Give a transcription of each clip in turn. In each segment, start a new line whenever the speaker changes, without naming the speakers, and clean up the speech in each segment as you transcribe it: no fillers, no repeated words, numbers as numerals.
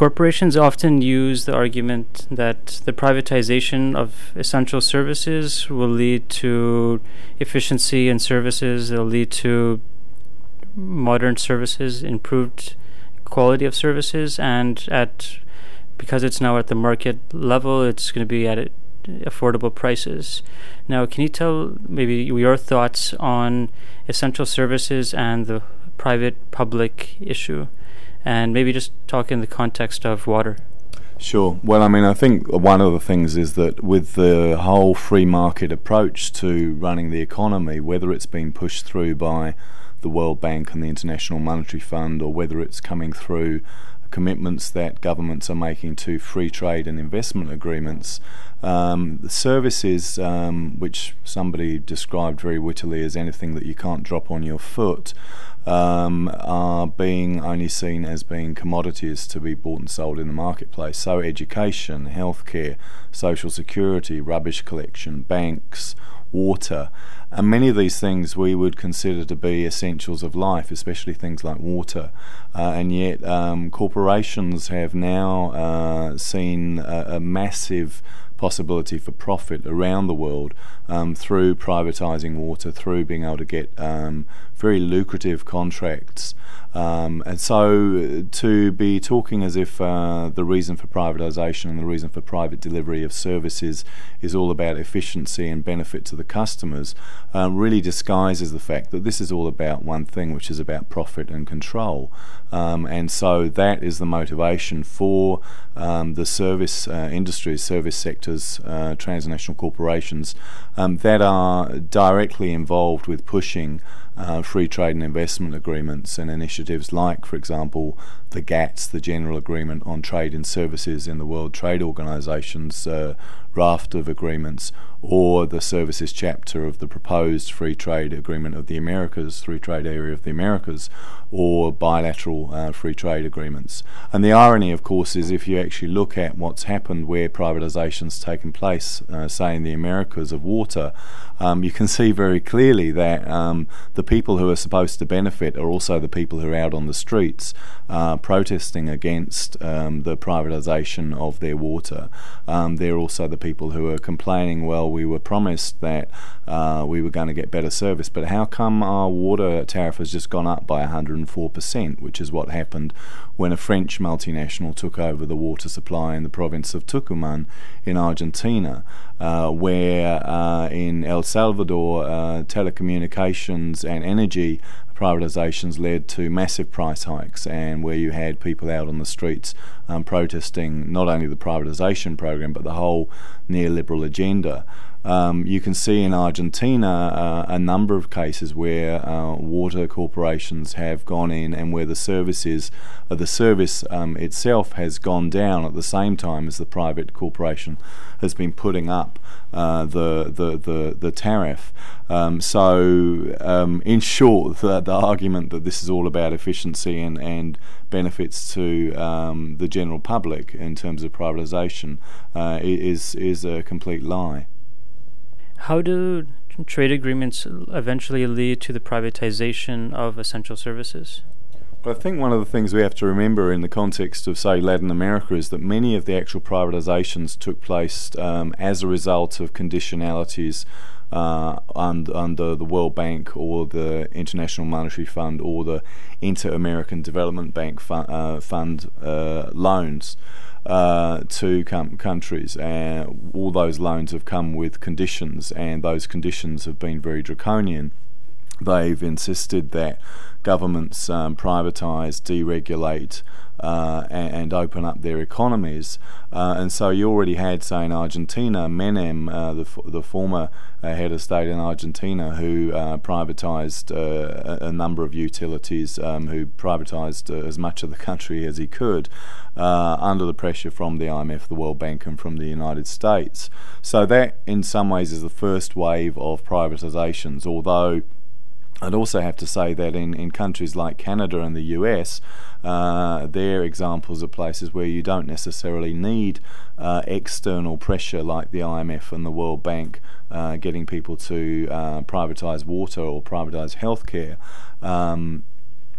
corporations often use the argument that the privatization of essential services will lead to efficiency in services, it'll lead to modern services, improved quality of services, and because it's now at the market level, it's going to be at affordable prices. Now, can you tell maybe your thoughts on essential services and the private-public issue, and maybe just talk in the context of water?
Sure. Well, I mean, I think one of the things is that with the whole free market approach to running the economy, whether it's been pushed through by the World Bank and the International Monetary Fund, or whether it's coming through commitments that governments are making to free trade and investment agreements, the services, which somebody described very wittily as anything that you can't drop on your foot, are being only seen as being commodities to be bought and sold in the marketplace. So education, healthcare, social security, rubbish collection, banks, water, and many of these things we would consider to be essentials of life, especially things like water, and yet corporations have now seen a massive possibility for profit around the world through privatising water, through being able to get very lucrative contracts. And so to be talking as if the reason for privatisation and the reason for private delivery of services is all about efficiency and benefit to the customers really disguises the fact that this is all about one thing, which is about profit and control. And so that is the motivation for the service industries, service sectors, transnational corporations that are directly involved with pushing free trade and investment agreements and initiatives like, for example, the GATS, the General Agreement on Trade and Services in the World Trade Organization's raft of agreements, or the services chapter of the proposed free trade agreement of the Americas, free trade area of the Americas, or bilateral free trade agreements. And the irony, of course, is if you actually look at what's happened where privatization's taken place, say in the Americas of water, you can see very clearly that the people who are supposed to benefit are also the people who are out on the streets protesting against the privatization of their water. They're also the people who are complaining, well, we were promised that we were going to get better service, but how come our water tariff has just gone up by 104%, which is what happened when a French multinational took over the water supply in the province of Tucumán in Argentina, where in El Salvador telecommunications and energy privatizations led to massive price hikes, and where you had people out on the streets protesting not only the privatization program but the whole neoliberal agenda. You can see in Argentina a number of cases where water corporations have gone in and where the service itself has gone down at the same time as the private corporation has been putting up the tariff. In short, the argument that this is all about efficiency and benefits to the general public in terms of privatization is a complete lie.
How do trade agreements eventually lead to the privatization of essential services?
Well, I think one of the things we have to remember in the context of, say, Latin America is that many of the actual privatizations took place as a result of conditionalities under the World Bank or the International Monetary Fund or the Inter-American Development Bank fund loans to countries. All those loans have come with conditions, and those conditions have been very draconian. They've insisted that governments privatise, deregulate, and open up their economies. And so you already had, say, in Argentina, Menem, the former head of state in Argentina, who privatised a number of utilities, who privatised as much of the country as he could, under the pressure from the IMF, the World Bank, and from the United States. So that, in some ways, is the first wave of privatisations, although I'd also have to say that in countries like Canada and the US, they're examples of places where you don't necessarily need external pressure like the IMF and the World Bank getting people to privatise water or privatise healthcare.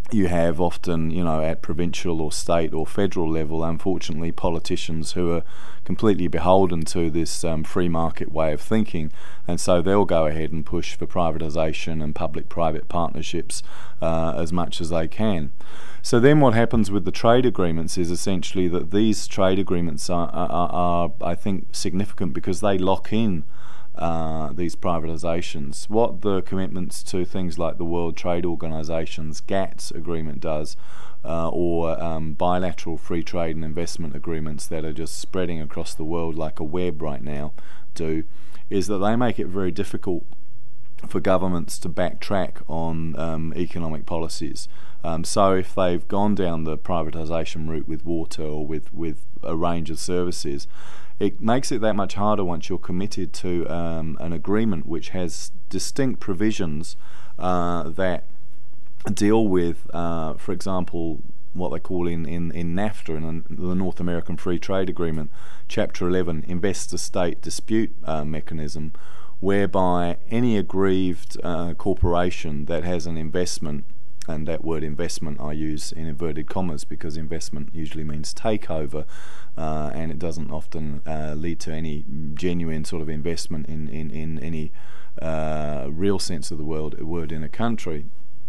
you have often, at provincial or state or federal level, unfortunately, politicians who are completely beholden to this free market way of thinking, and so they'll go ahead and push for privatisation and public-private partnerships as much as they can. So then what happens with the trade agreements is essentially that these trade agreements are I think, significant because they lock in these privatisations. What the commitments to things like the World Trade Organization's GATS agreement does, or bilateral free trade and investment agreements that are just spreading across the world like a web right now do, is that they make it very difficult for governments to backtrack on economic policies. So if they've gone down the privatisation route with water or with a range of services, it makes it that much harder once you're committed to an agreement which has distinct provisions that deal with, for example, what they call in NAFTA, in the North American Free Trade Agreement, Chapter 11, Investor-State Dispute Mechanism, whereby any aggrieved corporation that has an investment, and that word investment I use in inverted commas because investment usually means takeover, and it doesn't often lead to any genuine sort of investment in any real sense of the word in a country.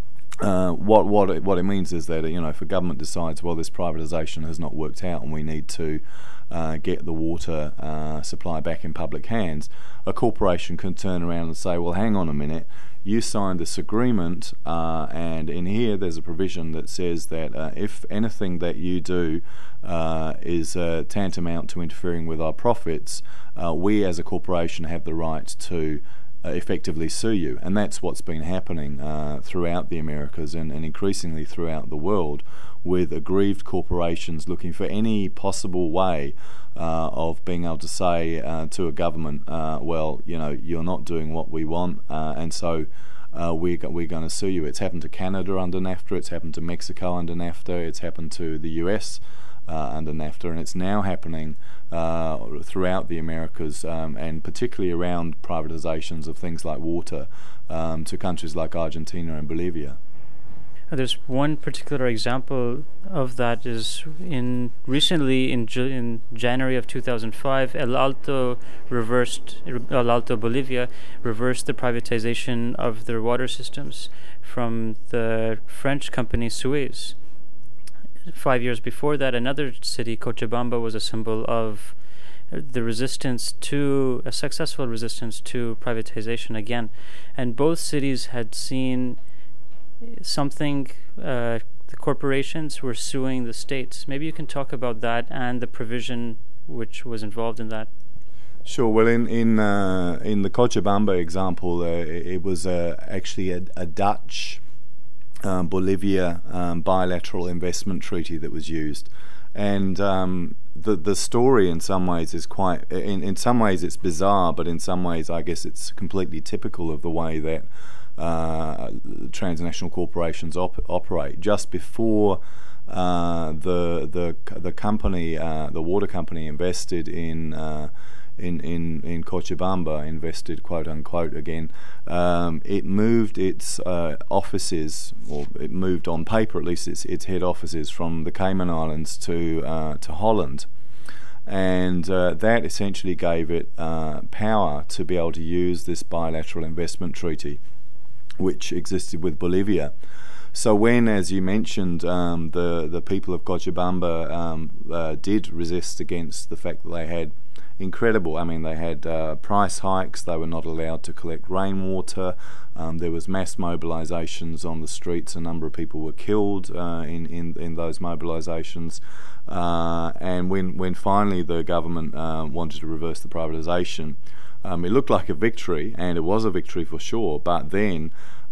What it means is that, if a government decides, well, this privatisation has not worked out and we need to get the water supply back in public hands, a corporation can turn around and say, well, hang on a minute, you signed this agreement, and in here there's a provision that says that if anything that you do is tantamount to interfering with our profits, we as a corporation have the right to effectively sue you. And that's what's been happening throughout the Americas and increasingly throughout the world, with aggrieved corporations looking for any possible way of being able to say to a government, well, you're not doing what we want, and so we're going to sue you. It's happened to Canada under NAFTA, it's happened to Mexico under NAFTA, it's happened to the US under NAFTA, and it's now happening throughout the Americas, and particularly around privatizations of things like water to countries like Argentina and Bolivia.
There's one particular example of that is recently in January of 2005, El Alto Bolivia reversed the privatization of their water systems from the French company Suez. 5 years before that, another city, Cochabamba, was a symbol of the successful resistance to privatization again. And both cities had seen something, the corporations were suing the states. Maybe you can talk about that and the provision which was involved in that.
Sure. Well, in the Cochabamba example, it was actually a Dutch Bolivia bilateral investment treaty that was used, and the story in some ways is quite. In some ways it's bizarre, but in some ways I guess it's completely typical of the way that transnational corporations operate. Just before the company, the water company, invested in Cochabamba, invested quote unquote again, it moved its offices, or it moved on paper at least its head offices from the Cayman Islands to Holland, and that essentially gave it power to be able to use this bilateral investment treaty which existed with Bolivia. So when, as you mentioned, the people of Cochabamba did resist against the fact that they had they had price hikes, they were not allowed to collect rainwater, there was mass mobilizations on the streets, a number of people were killed in those mobilizations, and when finally the government wanted to reverse the privatization, it looked like a victory, and it was a victory for sure, but then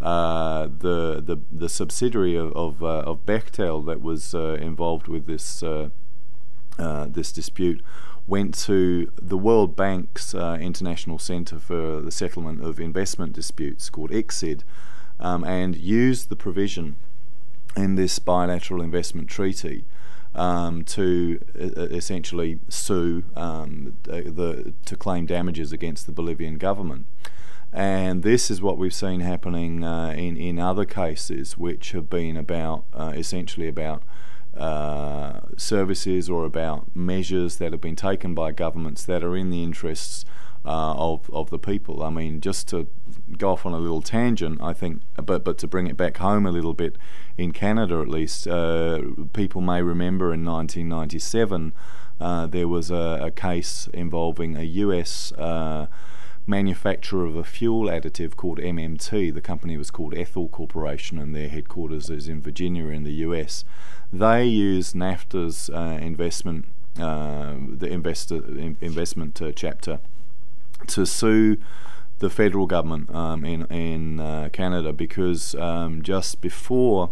the subsidiary of Bechtel that was involved with this dispute went to the World Bank's International Centre for the Settlement of Investment Disputes, called ICSID, and used the provision in this bilateral investment treaty to essentially sue, to claim damages against the Bolivian government. And this is what we've seen happening in other cases, which have been about essentially about services or about measures that have been taken by governments that are in the interests of the people. I mean, just to go off on a little tangent, I think, but to bring it back home a little bit, in Canada at least, people may remember in 1997 there was a case involving a US manufacturer of a fuel additive called MMT. The company was called Ethel Corporation, and their headquarters is in Virginia in the US. They used NAFTA's investment chapter to sue the federal government in Canada because just before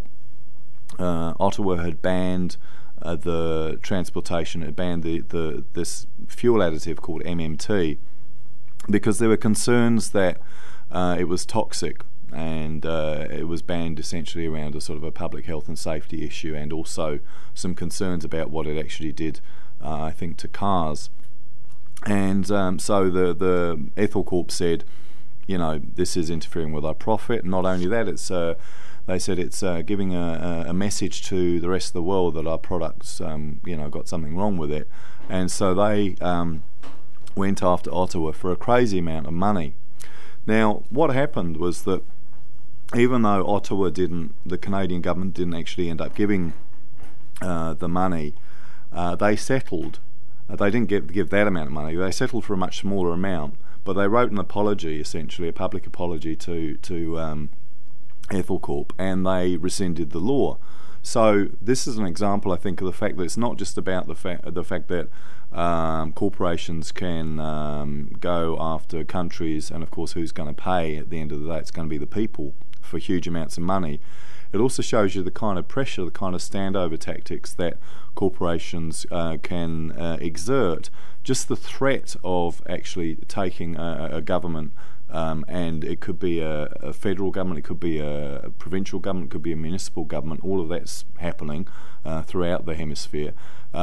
Ottawa had banned the transportation, it banned this fuel additive called MMT, because there were concerns that it was toxic, and it was banned essentially around a sort of a public health and safety issue, and also some concerns about what it actually did, I think, to cars. And so the Ethel Corp said, you know, this is interfering with our profit. Not only that, it's they said it's giving a message to the rest of the world that our products, got something wrong with it. And so they went after Ottawa for a crazy amount of money. Now, what happened was that even though the Canadian government didn't actually end up giving the money, they settled. They didn't give that amount of money. They settled for a much smaller amount, but they wrote an apology, essentially a public apology to Ethel Corp, and they rescinded the law. So this is an example, I think, of the fact that it's not just about the fact that corporations can go after countries, and of course who's going to pay at the end of the day? It's going to be the people for huge amounts of money. It also shows you the kind of pressure, the kind of standover tactics that corporations can exert. Just the threat of actually taking a government, and it could be a federal government, it could be a provincial government, it could be a municipal government, all of that's happening throughout the hemisphere,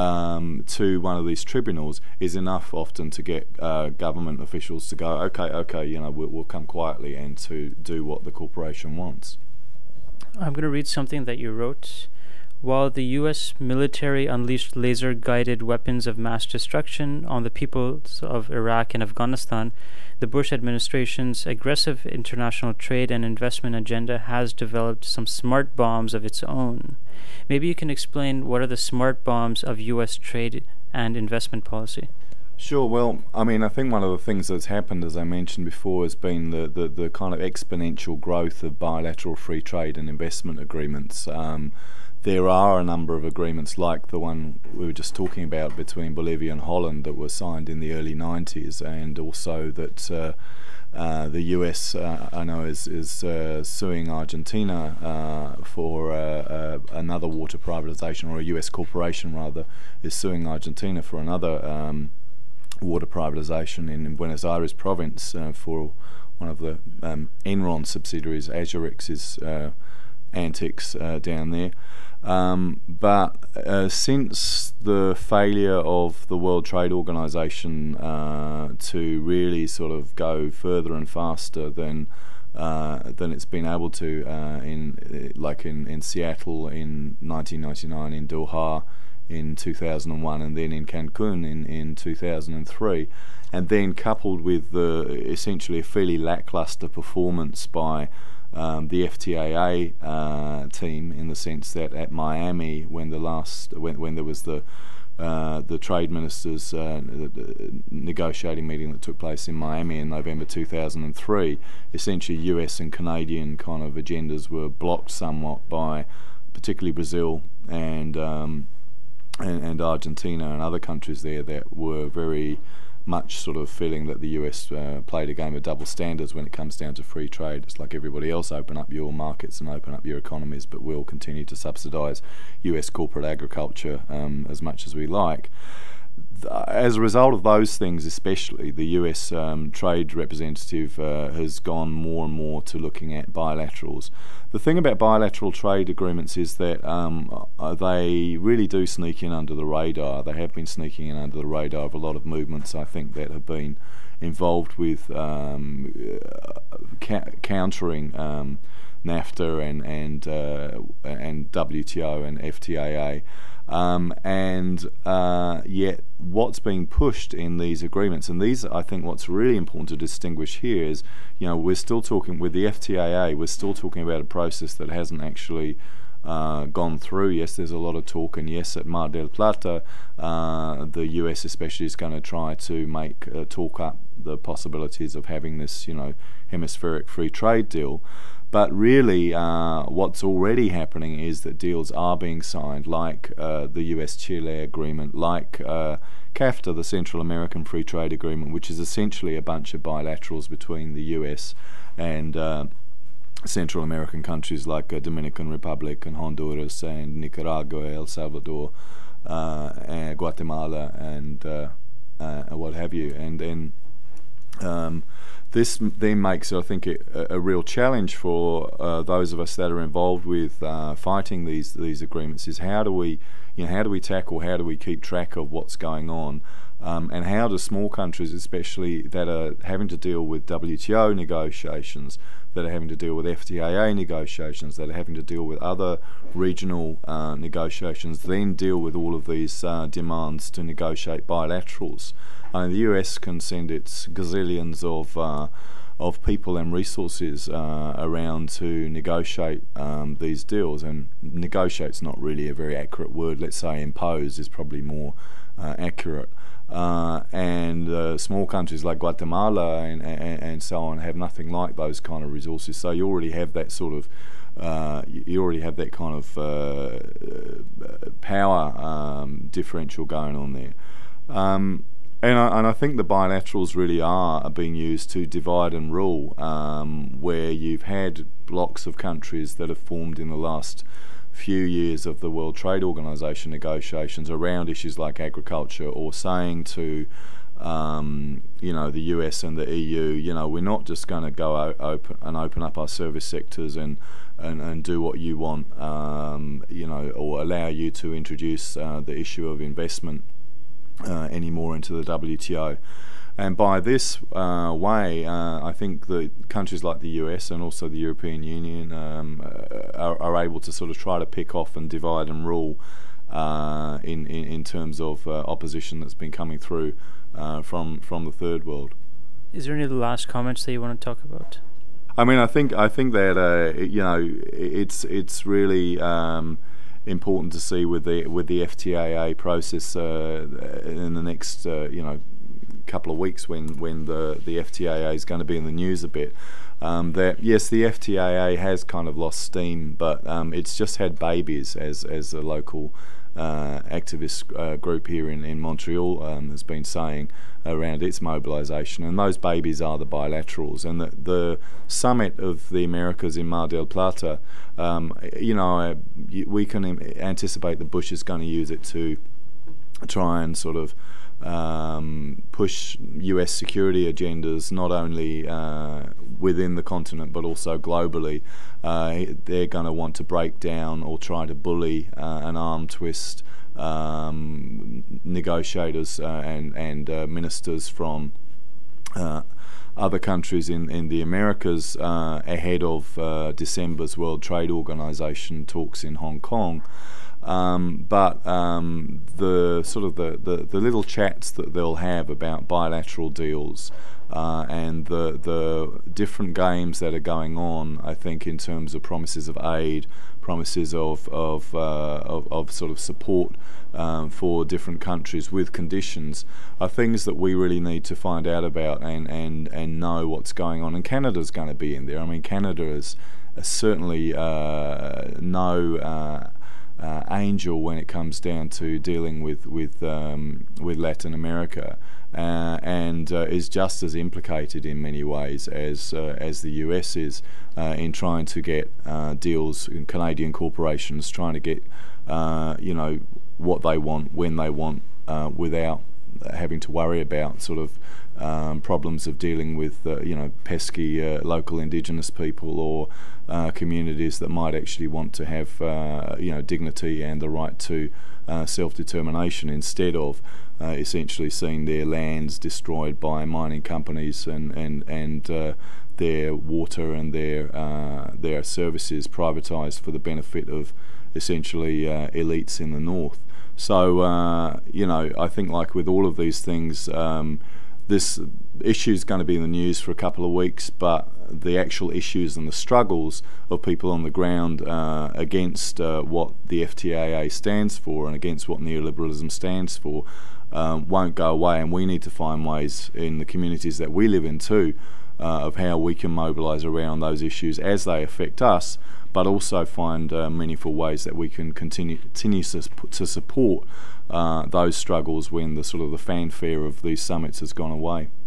to one of these tribunals is enough often to get government officials to go, okay, we'll come quietly, and to do what the corporation wants.
I'm going to read something that you wrote. While the U.S. military unleashed laser-guided weapons of mass destruction on the peoples of Iraq and Afghanistan, the Bush administration's aggressive international trade and investment agenda has developed some smart bombs of its own. Maybe you can explain what are the smart bombs of U.S. trade and investment policy?
Sure. Well, I mean, I think one of the things that's happened, as I mentioned before, has been the kind of exponential growth of bilateral free trade and investment agreements. There are a number of agreements like the one we were just talking about between Bolivia and Holland that were signed in the early 90s, and also that the US, I know, is suing Argentina for another water privatization, or a US corporation rather, is suing Argentina for another water privatization in Buenos Aires province for one of the Enron subsidiaries, Azurex's antics down there. But since the failure of the World Trade Organization to really sort of go further and faster than it's been able to, in Seattle in 1999, in Doha in 2001, and then in Cancun in 2003, and then coupled with essentially a fairly lackluster performance by the FTAA team, in the sense that at Miami, when there was the trade ministers negotiating meeting that took place in Miami in November 2003, essentially US and Canadian kind of agendas were blocked somewhat by particularly Brazil and Argentina and other countries there that were very much sort of feeling that the US played a game of double standards when it comes down to free trade. It's like everybody else, open up your markets and open up your economies, but we'll continue to subsidise US corporate agriculture as much as we like. as a result of those things, especially, the US trade representative has gone more and more to looking at bilaterals. The thing about bilateral trade agreements is that they really do sneak in under the radar. They have been sneaking in under the radar of a lot of movements, I think, that have been involved with countering NAFTA and WTO and FTAA. Yet what's being pushed in these agreements, and these, I think what's really important to distinguish here is, we're still talking with the FTAA, we're still talking about a process that hasn't actually gone through. Yes, there's a lot of talk, and yes, at Mar del Plata, the US especially is going to try to talk up the possibilities of having this, hemispheric free trade deal. But really, what's already happening is that deals are being signed, like the US-Chile agreement, like CAFTA, the Central American Free Trade Agreement, which is essentially a bunch of bilaterals between the US and Central American countries like Dominican Republic and Honduras and Nicaragua, El Salvador, and Guatemala, and what have you. And then this then makes, I think, a real challenge for those of us that are involved with fighting these agreements. Is how do we keep track of what's going on, and how do small countries, especially that are having to deal with WTO negotiations, that are having to deal with FTAA negotiations, that are having to deal with other regional negotiations, then deal with all of these demands to negotiate bilaterals. The US can send its gazillions of people and resources around to negotiate these deals, and negotiate's not really a very accurate word. Let's say impose is probably more accurate. And small countries like Guatemala and so on have nothing like those kind of resources. So you already have that sort of power differential going on there. And I think the bilaterals really are being used to divide and rule, where you've had blocks of countries that have formed in the last few years of the World Trade Organization negotiations around issues like agriculture, or saying to the US and the EU, we're not just going to go open up our service sectors and do what you want, or allow you to introduce the issue of investment anymore into the WTO. And by this way, I think the countries like the US and also the European Union are able to sort of try to pick off and divide and rule in terms of opposition that's been coming through from the third world.
Is there any last comments that you want to talk about?
I think that it's really important to see with the FTAA process in the next couple of weeks when the FTAA is going to be in the news a bit, that yes, the FTAA has kind of lost steam, but it's just had babies, as a local activist group here in Montreal has been saying around its mobilisation, and those babies are the bilaterals. And the summit of the Americas in Mar del Plata, we can anticipate that Bush is going to use it to try and sort of push US security agendas, not only within the continent but also globally. They're going to want to break down or try to bully and arm twist negotiators and ministers from other countries in the Americas ahead of December's World Trade Organization talks in Hong Kong. But the sort of the little chats that they'll have about bilateral deals and the different games that are going on, I think, in terms of promises of aid, promises of sort of support for different countries with conditions, are things that we really need to find out about and know what's going on. And Canada's going to be in there. I mean, Canada is certainly no angel when it comes down to dealing with Latin America, and is just as implicated in many ways as the US is in trying to get deals in Canadian corporations, trying to get what they want when they want, without having to worry about sort of problems of dealing with pesky local Indigenous people or communities that might actually want to have dignity and the right to self-determination, instead of essentially seeing their lands destroyed by mining companies and their water and their services privatised for the benefit of essentially elites in the north. So I think, like with all of these things, this issue is going to be in the news for a couple of weeks, but the actual issues and the struggles of people on the ground against what the FTAA stands for and against what neoliberalism stands for won't go away, and we need to find ways in the communities that we live in too of how we can mobilise around those issues as they affect us, but also find meaningful ways that we can continue to support those struggles when the sort of the fanfare of these summits has gone away.